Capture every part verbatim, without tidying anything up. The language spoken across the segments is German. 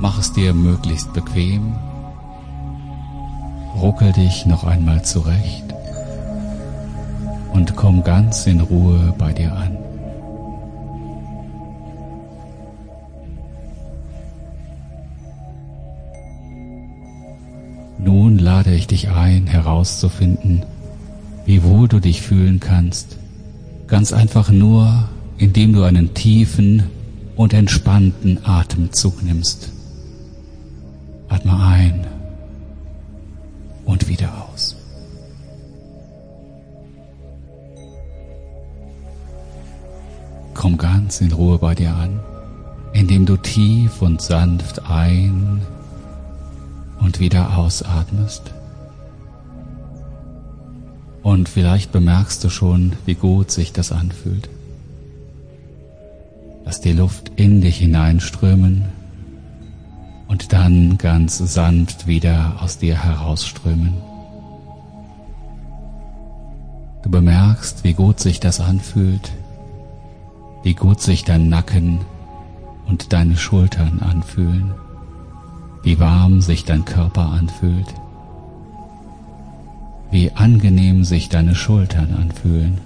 Mach es dir möglichst bequem. Ruckel dich noch einmal zurecht und komm ganz in Ruhe bei dir an. Nun lade ich dich ein, herauszufinden, wie wohl du dich fühlen kannst, ganz einfach nur, indem du einen tiefen und entspannten Atemzug nimmst. Atme ein und wieder aus. Komm ganz in Ruhe bei dir an, indem du tief und sanft ein- und wieder ausatmest. Und vielleicht bemerkst du schon, wie gut sich das anfühlt. Lass die Luft in dich hineinströmen und dann ganz sanft wieder aus dir herausströmen. Du bemerkst, wie gut sich das anfühlt, wie gut sich dein Nacken und deine Schultern anfühlen, wie warm sich dein Körper anfühlt, wie angenehm sich deine Schultern anfühlen.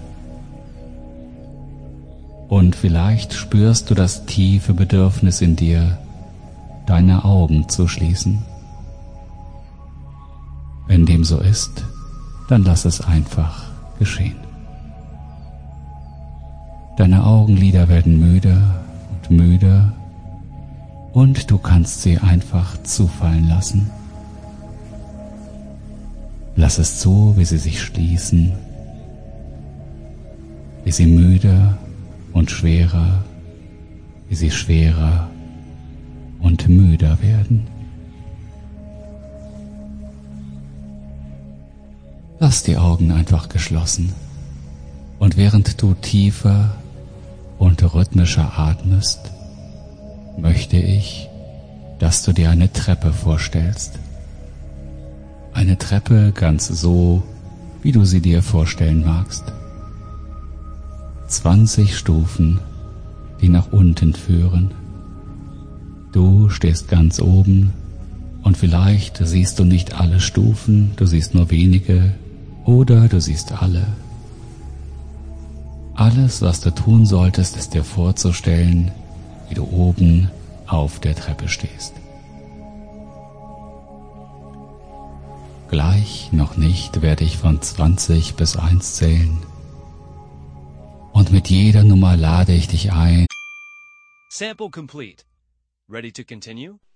Und vielleicht spürst du das tiefe Bedürfnis in dir, deine Augen zu schließen. Wenn dem so ist, dann lass es einfach geschehen. Deine Augenlider werden müder und müder und du kannst sie einfach zufallen lassen. Lass es zu, wie sie sich schließen, wie sie müder und schwerer, wie sie schwerer und müder werden. Lass die Augen einfach geschlossen und während du tiefer und rhythmischer atmest, möchte ich, dass du dir eine Treppe vorstellst. Eine Treppe ganz so, wie du sie dir vorstellen magst. zwanzig Stufen, die nach unten führen. Du stehst ganz oben und vielleicht siehst du nicht alle Stufen, du siehst nur wenige oder du siehst alle. Alles, was du tun solltest, ist dir vorzustellen, wie du oben auf der Treppe stehst. Gleich noch nicht werde ich von zwanzig bis eins zählen. Und mit jeder Nummer lade ich dich ein. Sample complete. Ready to continue?